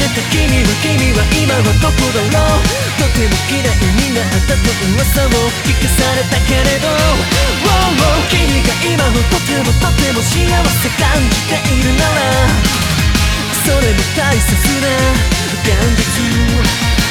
君は今はどこだろう。とても嫌いになったと噂を聞かされたけれど、君が今もとても幸せ感じているなら、それも大切な現実。